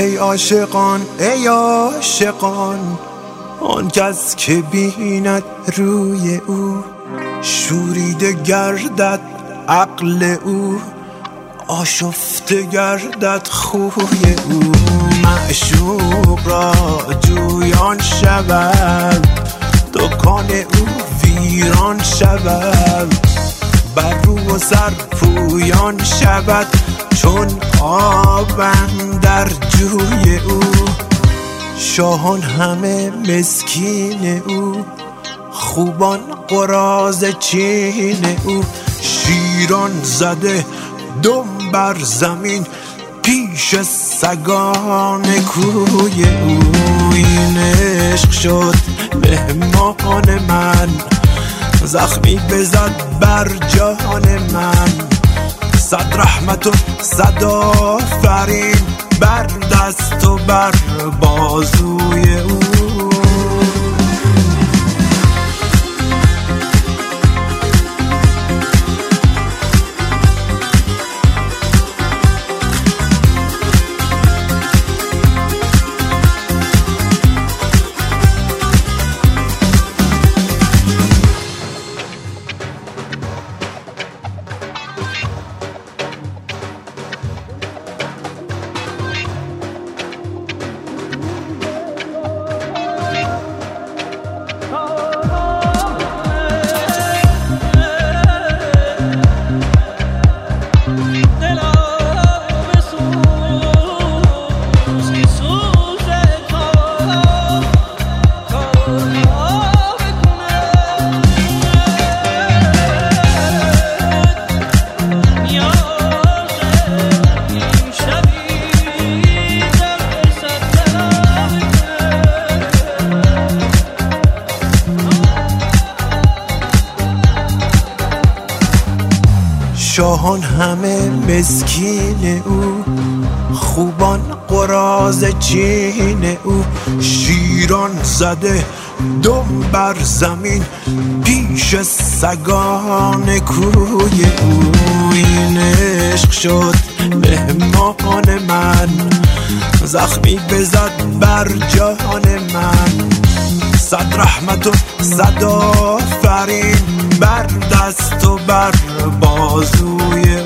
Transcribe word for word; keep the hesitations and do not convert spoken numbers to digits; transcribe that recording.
ای عاشقان ای عاشقان، آن کس که بیند روی او شوریده گردد عقل او، آشفته گردد خوی او. معشوق را جویان شود، دکان او ویران شود، بر رو و سر پویان شود چون آب اندر جوی او. شاهان همه مسکین او، خوبان قراض چین او، شیران زده دم بر زمین پیش سگان کوی او. این عشق شد مهمان من، زخمی بزد بر جان من، صد رحمت و صد آفرین بر دست و بر بازوی او. شاهان همه مسکین او، خوبان قراض چین او، شیران زده دم بر زمین پیش سگان کوی او. این عشق شد مهمان من، زخمی بزد بر جان من، صد رحمت و صد آفرین بر دست و بر بازوی